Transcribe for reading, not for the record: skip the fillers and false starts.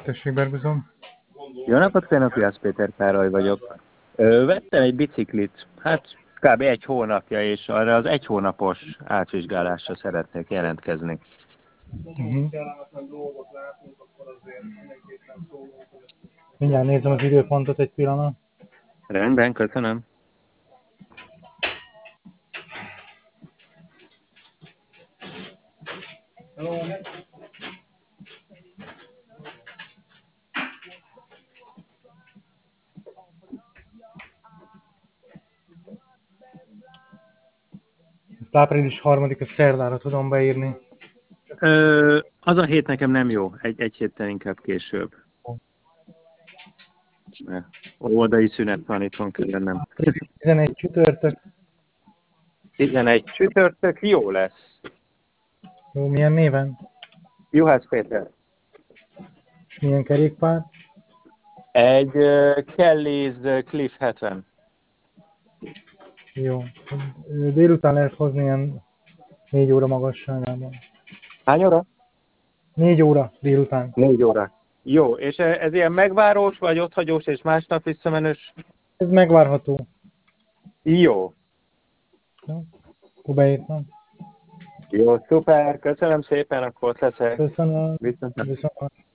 Tessék, Berguzom. Jó napot kívánok, Jász Péter Károly vagyok. Vettem egy biciklit, hát kb. egy hónapja, és arra az egy hónapos átvizsgálásra szeretnék jelentkezni. Mindjárt nézem az időpontot egy pillanat. Rendben, köszönöm. Ezt április 3-a szerdára tudom beírni. Az a hét nekem nem jó, egy héttel inkább később. Oldai szünet van, itthon kell lennem. 11 csütörtök. 11 csütörtök, jó lesz. Jó, milyen néven? Juhász Péter. És milyen kerékpár? Egy Kelly's Cliff 70. Jó. Délután lehet hozni ilyen 4 óra magasságában. Hány óra? 4 óra délután. 4 óra. Jó, és ez ilyen megvárós, vagy otthagyós, és másnap visszamenős? Ez megvárható. Jó. Jó? Akkor beírtam. Jó, szuper, köszönöm szépen, akkor ott leszek. Köszönöm. Viszont. Viszont.